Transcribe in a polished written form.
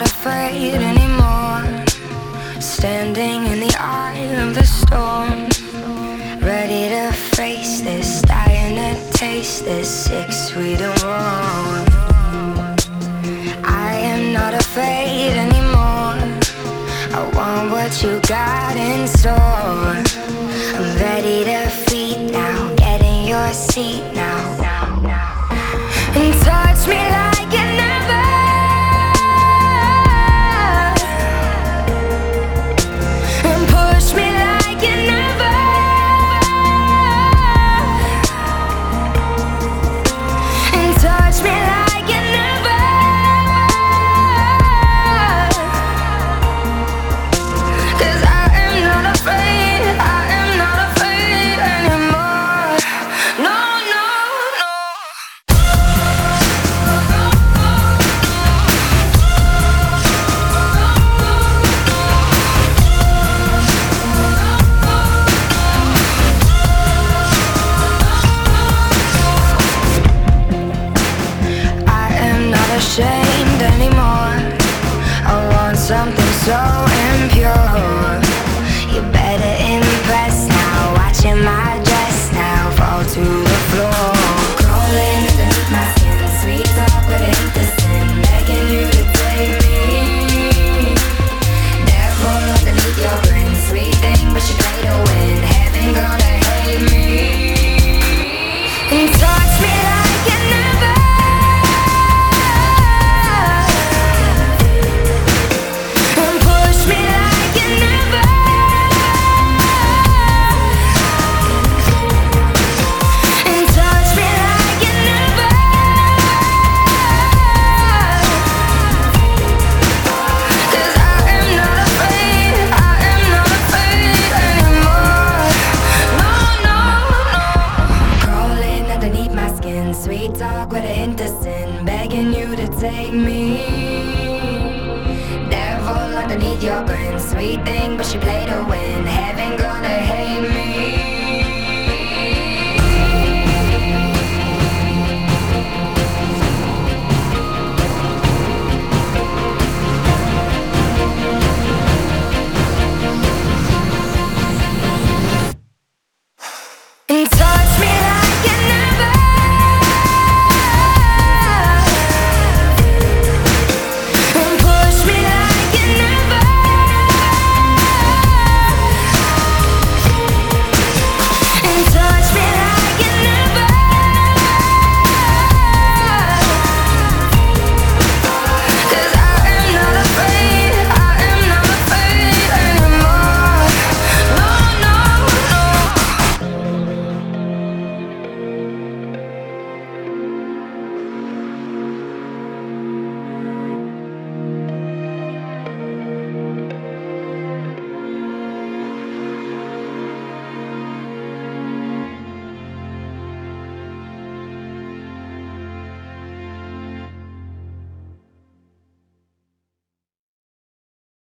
afraid anymore. Standing in the eye of the storm, ready to face this, dying to taste this, sick, sweet and warm. I am not afraid anymore. I want what you got in store. I'm ready to feed now, get in your seat now, and touch me like you never. And push me like you never. And touch me like you never. 'Cause I am not afraid, I am not afraid anymore. No, no, no. I am not ashamed anymore. I want something so impure. You better impress now. Watching my dress now fall to the floor. Crawling underneath my skin, sweet talk with innocence, begging you to take me. Devil underneath your grin, sweet thing, but you play to win. Heaven gonna hate me. And touch me like you never. And push me like you never. And touch me like you never. 'Cause I am not afraid, I am not afraid anymore. No, no, no. Crawling underneath my skin, sweet talk with an innocent, begging you to take me. Devil underneath your grin, sweet thing, but she played to win. Heaven gonna hate me.